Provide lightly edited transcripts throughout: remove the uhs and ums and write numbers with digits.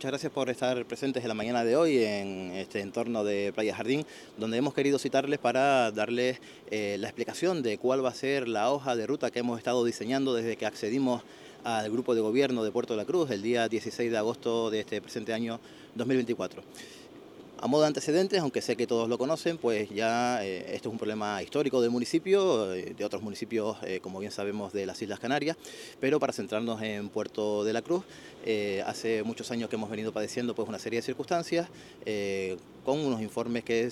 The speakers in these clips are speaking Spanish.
muchas gracias por estar presentes en la mañana de hoy en este entorno de Playa Jardín, donde hemos querido citarles para darles la explicación de cuál va a ser la hoja de ruta que hemos estado diseñando desde que accedimos al grupo de gobierno de Puerto de la Cruz el día 16 de agosto de este presente año 2024. A modo de antecedentes, aunque sé que todos lo conocen, pues ya esto es un problema histórico del municipio, de otros municipios, como bien sabemos, de las Islas Canarias, pero para centrarnos en Puerto de la Cruz, hace muchos años que hemos venido padeciendo pues una serie de circunstancias, con unos informes que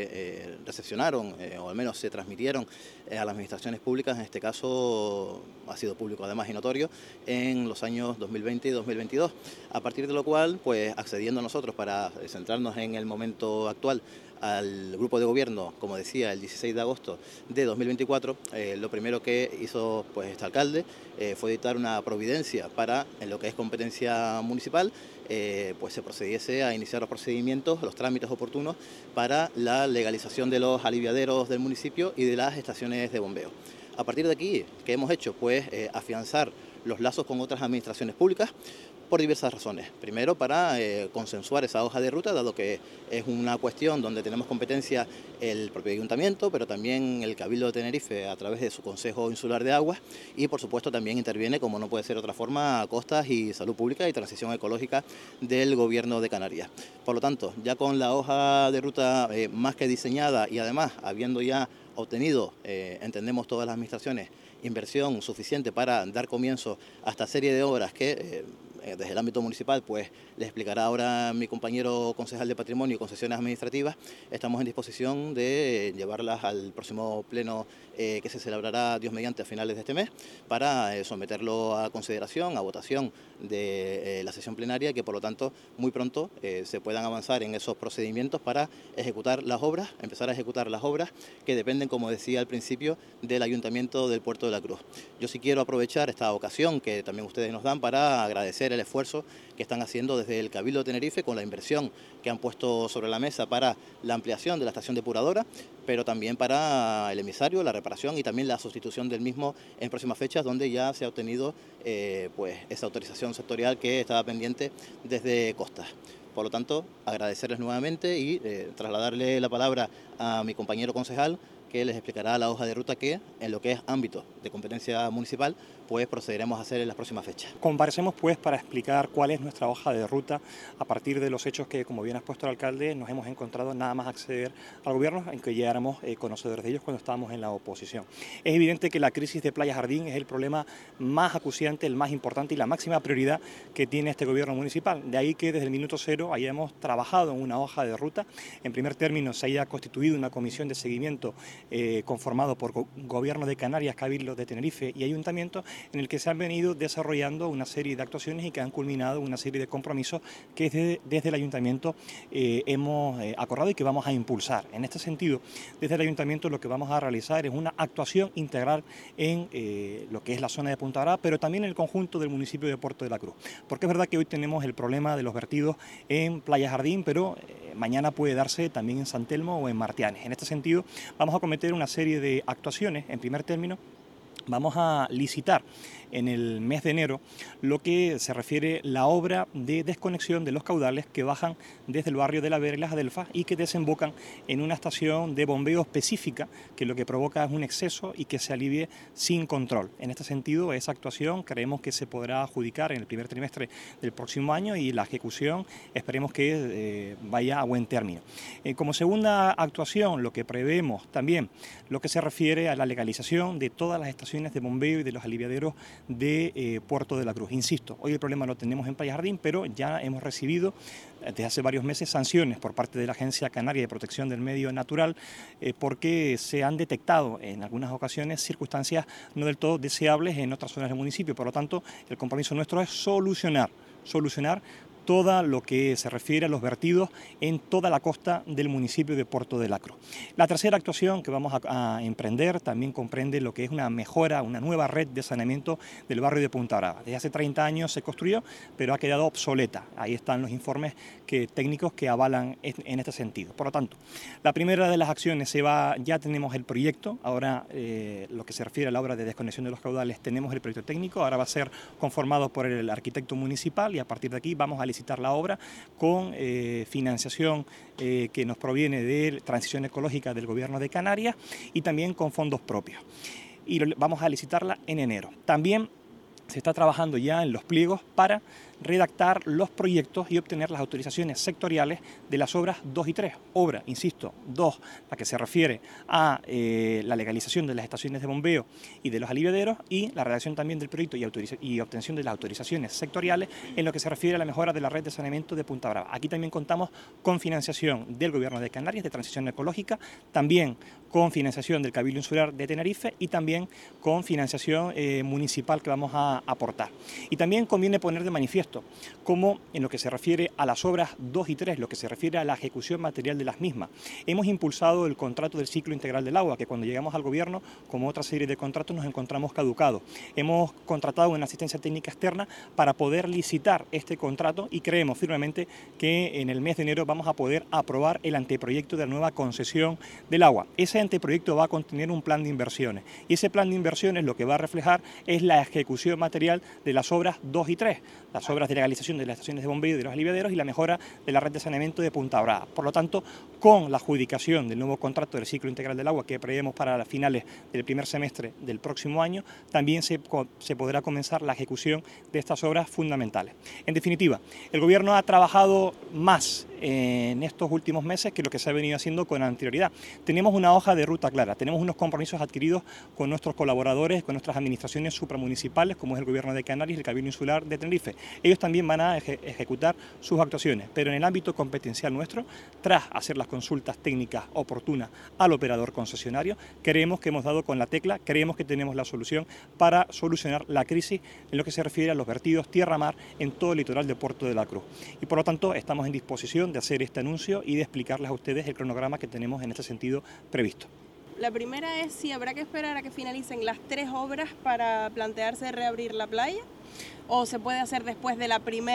se recepcionaron, o al menos se transmitieron a las administraciones públicas, en este caso ha sido público además y notorio, en los años 2020 y 2022, a partir de lo cual, pues accediendo nosotros para centrarnos en el momento actual al grupo de gobierno, como decía, el 16 de agosto de 2024, lo primero que hizo pues este alcalde fue dictar una providencia para, en lo que es competencia municipal, pues se procediese a iniciar los procedimientos, los trámites oportunos para la legalización de los aliviaderos del municipio y de las estaciones de bombeo. A partir de aquí, ¿qué hemos hecho? Pues afianzar los lazos con otras administraciones públicas por diversas razones. Primero, para consensuar esa hoja de ruta, dado que es una cuestión donde tenemos competencia el propio ayuntamiento, pero también el Cabildo de Tenerife a través de su Consejo Insular de Aguas y, por supuesto, también interviene, como no puede ser de otra forma, Costas y Salud Pública y Transición Ecológica del Gobierno de Canarias. Por lo tanto, ya con la hoja de ruta más que diseñada y además habiendo ya obtenido, entendemos todas las administraciones, inversión suficiente para dar comienzo a esta serie de obras que desde el ámbito municipal, pues les explicará ahora mi compañero concejal de Patrimonio y Concesiones Administrativas, estamos en disposición de llevarlas al próximo pleno que se celebrará, Dios mediante, a finales de este mes, para someterlo a consideración, a votación de la sesión plenaria, que por lo tanto muy pronto se puedan avanzar en esos procedimientos para ejecutar las obras, empezar a ejecutar las obras que dependen, como decía al principio, del Ayuntamiento del Puerto de la Cruz. Yo sí quiero aprovechar esta ocasión que también ustedes nos dan para agradecer el esfuerzo que están haciendo desde el Cabildo de Tenerife con la inversión que han puesto sobre la mesa para la ampliación de la estación depuradora, pero también para el emisario, la reparación y también la sustitución del mismo en próximas fechas, donde ya se ha obtenido pues esa autorización sectorial que estaba pendiente desde Costas. Por lo tanto, agradecerles nuevamente y trasladarle la palabra a mi compañero concejal, que les explicará la hoja de ruta que, en lo que es ámbito de competencia municipal, pues procederemos a hacer en las próximas fechas. Comparecemos pues para explicar cuál es nuestra hoja de ruta a partir de los hechos que, como bien ha expuesto el alcalde, nos hemos encontrado nada más acceder al gobierno, en que ya éramos conocedores de ellos cuando estábamos en la oposición. Es evidente que la crisis de Playa Jardín es el problema más acuciante, el más importante y la máxima prioridad que tiene este gobierno municipal. De ahí que desde el minuto cero hayamos trabajado en una hoja de ruta. En primer término, se haya constituido una comisión de seguimiento conformado por Gobierno de Canarias, Cabildo de Tenerife y Ayuntamiento, en el que se han venido desarrollando una serie de actuaciones y que han culminado una serie de compromisos que desde el Ayuntamiento hemos acordado y que vamos a impulsar. En este sentido, desde el Ayuntamiento lo que vamos a realizar es una actuación integral en lo que es la zona de Punta Brava, pero también en el conjunto del municipio de Puerto de la Cruz. Porque es verdad que hoy tenemos el problema de los vertidos en Playa Jardín, pero mañana puede darse también en San Telmo o en Martianes. En este sentido, vamos a cometer una serie de actuaciones. En primer término, vamos a licitar en el mes de enero lo que se refiere la obra de desconexión de los caudales que bajan desde el barrio de La Vera y Las Adelfas y que desembocan en una estación de bombeo específica que lo que provoca es un exceso y que se alivie sin control. En este sentido, esa actuación creemos que se podrá adjudicar en el primer trimestre del próximo año y la ejecución esperemos que vaya a buen término. Como segunda actuación, lo que prevemos también, lo que se refiere a la legalización de todas las estaciones de bombeo y de los aliviaderos de Puerto de la Cruz. Insisto, hoy el problema lo tenemos en Playa Jardín, pero ya hemos recibido desde hace varios meses sanciones por parte de la Agencia Canaria de Protección del Medio Natural porque se han detectado en algunas ocasiones circunstancias no del todo deseables en otras zonas del municipio. Por lo tanto, el compromiso nuestro es solucionar todo lo que se refiere a los vertidos en toda la costa del municipio de Puerto de la Cruz. La tercera actuación que vamos a emprender también comprende lo que es una mejora, una nueva red de saneamiento del barrio de Punta Brava. Desde hace 30 años se construyó, pero ha quedado obsoleta. Ahí están los informes técnicos que avalan en este sentido. Por lo tanto, la primera de las acciones ya tenemos el proyecto, ahora lo que se refiere a la obra de desconexión de los caudales tenemos el proyecto técnico, ahora va a ser conformado por el arquitecto municipal y a partir de aquí vamos a licitar licitar la obra con financiación que nos proviene de Transición Ecológica del Gobierno de Canarias y también con fondos propios. Y vamos a licitarla en enero. También se está trabajando ya en los pliegos para redactar los proyectos y obtener las autorizaciones sectoriales de las obras 2 y 3. Obra, insisto, 2, la que se refiere a la legalización de las estaciones de bombeo y de los aliviaderos, y la redacción también del proyecto y obtención de las autorizaciones sectoriales en lo que se refiere a la mejora de la red de saneamiento de Punta Brava. Aquí también contamos con financiación del Gobierno de Canarias de Transición Ecológica, también con financiación del Cabildo Insular de Tenerife y también con financiación municipal que vamos a aportar. Y también conviene poner de manifiesto como en lo que se refiere a las obras 2 y 3, lo que se refiere a la ejecución material de las mismas, hemos impulsado el contrato del ciclo integral del agua, que cuando llegamos al Gobierno, como otra serie de contratos, nos encontramos caducados. Hemos contratado una asistencia técnica externa para poder licitar este contrato y creemos firmemente que en el mes de enero vamos a poder aprobar el anteproyecto de la nueva concesión del agua. Ese anteproyecto va a contener un plan de inversiones y ese plan de inversiones lo que va a reflejar es la ejecución material de las obras 2 y 3, las obras de legalización de las estaciones de bombeo y de los aliviaderos y la mejora de la red de saneamiento de Punta Brava. Por lo tanto, con la adjudicación del nuevo contrato del ciclo integral del agua que prevemos para las finales del primer semestre del próximo año, también se podrá comenzar la ejecución de estas obras fundamentales. En definitiva, el Gobierno ha trabajado más en estos últimos meses que lo que se ha venido haciendo con anterioridad. Tenemos una hoja de ruta clara, tenemos unos compromisos adquiridos con nuestros colaboradores, con nuestras administraciones supramunicipales, como es el Gobierno de Canarias y el Cabildo Insular de Tenerife. Ellos también van a ejecutar sus actuaciones, pero en el ámbito competencial nuestro, tras hacer las consultas técnicas oportunas al operador concesionario, creemos que hemos dado con la tecla, creemos que tenemos la solución para solucionar la crisis en lo que se refiere a los vertidos tierra-mar en todo el litoral de Puerto de la Cruz. Y por lo tanto estamos en disposición de hacer este anuncio y de explicarles a ustedes el cronograma que tenemos en este sentido previsto. La primera es si habrá que esperar a que finalicen las 3 obras para plantearse reabrir la playa, o se puede hacer después de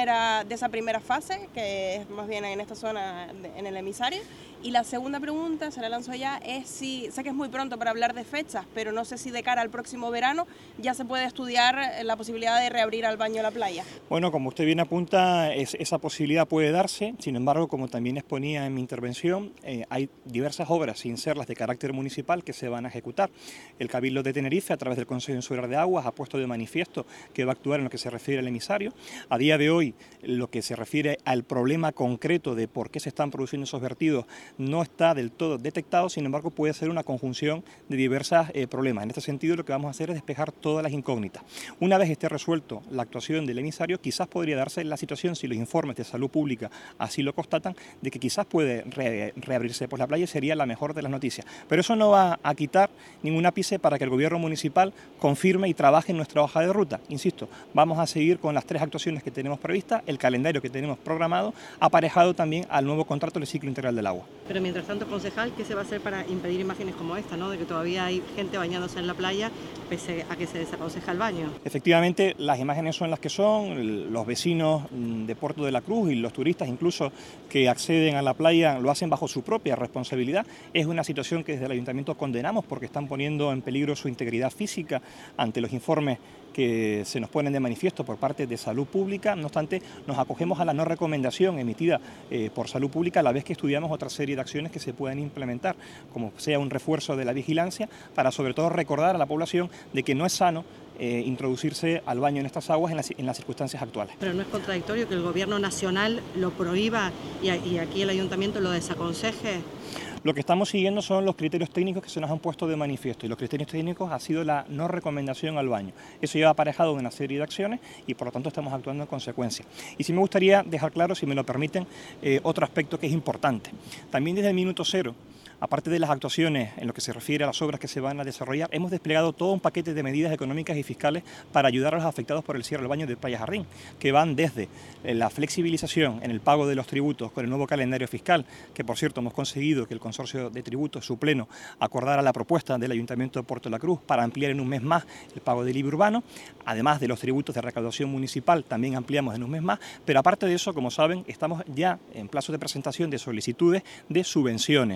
esa primera fase, que es más bien en esta zona, en el emisario. Y la segunda pregunta, se la lanzo ya, es si, sé que es muy pronto para hablar de fechas, pero no sé si de cara al próximo verano ya se puede estudiar la posibilidad de reabrir al baño la playa. Bueno, como usted bien apunta, esa posibilidad puede darse, sin embargo, como también exponía en mi intervención, hay diversas obras, sin ser las de carácter municipal, que se van a ejecutar. El Cabildo de Tenerife, a través del Consejo Insular de Aguas, ha puesto de manifiesto que va a actuar en lo que se refiere al emisario. A día de hoy, lo que se refiere al problema concreto de por qué se están produciendo esos vertidos no está del todo detectado, sin embargo puede ser una conjunción de diversos problemas. En este sentido lo que vamos a hacer es despejar todas las incógnitas. Una vez esté resuelto la actuación del emisario, quizás podría darse la situación, si los informes de salud pública así lo constatan, de que quizás puede reabrirse por la playa, sería la mejor de las noticias. Pero eso no va a quitar ningún ápice para que el Gobierno municipal confirme y trabaje en nuestra hoja de ruta. Insisto, vamos a seguir con las 3 actuaciones que tenemos previstas, el calendario que tenemos programado, aparejado también al nuevo contrato del ciclo integral del agua. Pero mientras tanto, concejal, ¿qué se va a hacer para impedir imágenes como esta, ¿no? De que todavía hay gente bañándose en la playa pese a que se desaconseja el baño? Efectivamente, las imágenes son las que son, los vecinos de Puerto de la Cruz y los turistas incluso que acceden a la playa lo hacen bajo su propia responsabilidad. Es una situación que desde el Ayuntamiento condenamos porque están poniendo en peligro su integridad física ante los informes que se nos ponen de manifiesto por parte de Salud Pública. No obstante, nos acogemos a la no recomendación emitida por Salud Pública a la vez que estudiamos otra serie de acciones que se pueden implementar, como sea un refuerzo de la vigilancia, para sobre todo recordar a la población de que no es sano introducirse al baño en estas aguas en las circunstancias actuales. Pero no es contradictorio que el Gobierno nacional lo prohíba y aquí el Ayuntamiento lo desaconseje. Lo que estamos siguiendo son los criterios técnicos que se nos han puesto de manifiesto y los criterios técnicos ha sido la no recomendación al baño. Eso lleva aparejado de una serie de acciones y por lo tanto estamos actuando en consecuencia. Y sí me gustaría dejar claro, si me lo permiten, otro aspecto que es importante. También desde el minuto cero, aparte de las actuaciones en lo que se refiere a las obras que se van a desarrollar, hemos desplegado todo un paquete de medidas económicas y fiscales para ayudar a los afectados por el cierre del baño de Playa Jardín, que van desde la flexibilización en el pago de los tributos con el nuevo calendario fiscal, que por cierto hemos conseguido que el Consorcio de Tributos, su pleno, acordara la propuesta del Ayuntamiento de Puerto de la Cruz para ampliar en un mes más el pago del IBI urbano, además de los tributos de recaudación municipal, también ampliamos en un mes más, pero aparte de eso, como saben, estamos ya en plazo de presentación de solicitudes de subvenciones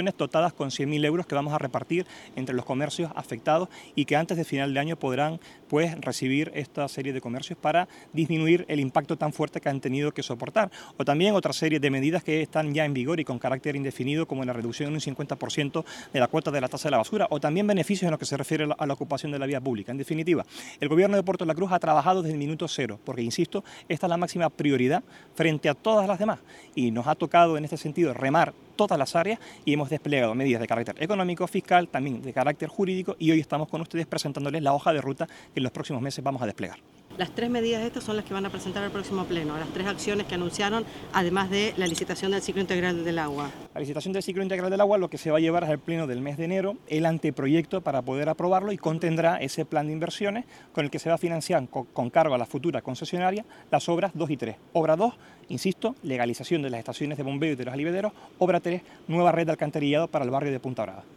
subvenciones dotadas con 100.000 euros que vamos a repartir entre los comercios afectados y que antes de final de año podrán pues recibir esta serie de comercios para disminuir el impacto tan fuerte que han tenido que soportar. O también otra serie de medidas que están ya en vigor y con carácter indefinido, como la reducción en un 50% de la cuota de la tasa de la basura, o también beneficios en lo que se refiere a la ocupación de la vía pública. En definitiva, el Gobierno de Puerto de la Cruz ha trabajado desde el minuto cero, porque, insisto, esta es la máxima prioridad frente a todas las demás, y nos ha tocado en este sentido remar todas las áreas y hemos desplegado medidas de carácter económico, fiscal, también de carácter jurídico, y hoy estamos con ustedes presentándoles la hoja de ruta que en los próximos meses vamos a desplegar. Las 3 medidas estas son las que van a presentar al próximo pleno, las 3 acciones que anunciaron, además de la licitación del ciclo integral del agua. La licitación del ciclo integral del agua lo que se va a llevar es al pleno del mes de enero el anteproyecto para poder aprobarlo y contendrá ese plan de inversiones con el que se va a financiar con cargo a la futura concesionaria las obras 2 y 3. Obra 2, insisto, legalización de las estaciones de bombeo y de los aliviaderos. Obra 3, nueva red de alcantarillado para el barrio de Punta Brava.